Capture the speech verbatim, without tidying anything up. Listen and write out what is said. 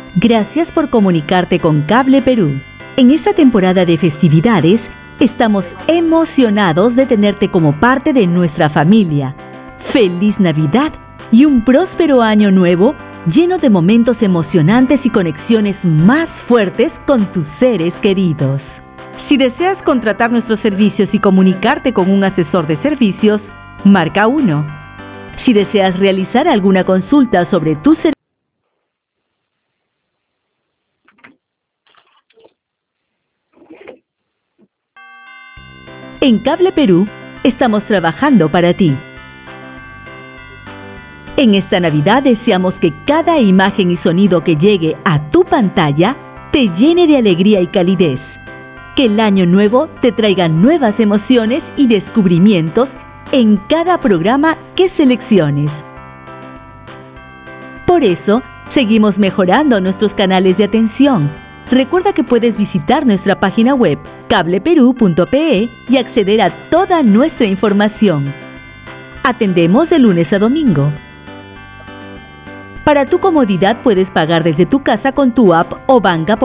Gracias por comunicarte con Cable Perú. En esta temporada de festividades, estamos emocionados de tenerte como parte de nuestra familia. ¡Feliz Navidad y un próspero año nuevo lleno de momentos emocionantes y conexiones más fuertes con tus seres queridos! Si deseas contratar nuestros servicios y comunicarte con un asesor de servicios, marca uno. Si deseas realizar alguna consulta sobre tus servicios, en Cable Perú estamos trabajando para ti. En esta Navidad deseamos que cada imagen y sonido que llegue a tu pantalla te llene de alegría y calidez. Que el año nuevo te traiga nuevas emociones y descubrimientos en cada programa que selecciones. Por eso, seguimos mejorando nuestros canales de atención. Recuerda que puedes visitar nuestra página web cable perú punto pe y acceder a toda nuestra información. Atendemos de lunes a domingo. Para tu comodidad puedes pagar desde tu casa con tu app o banca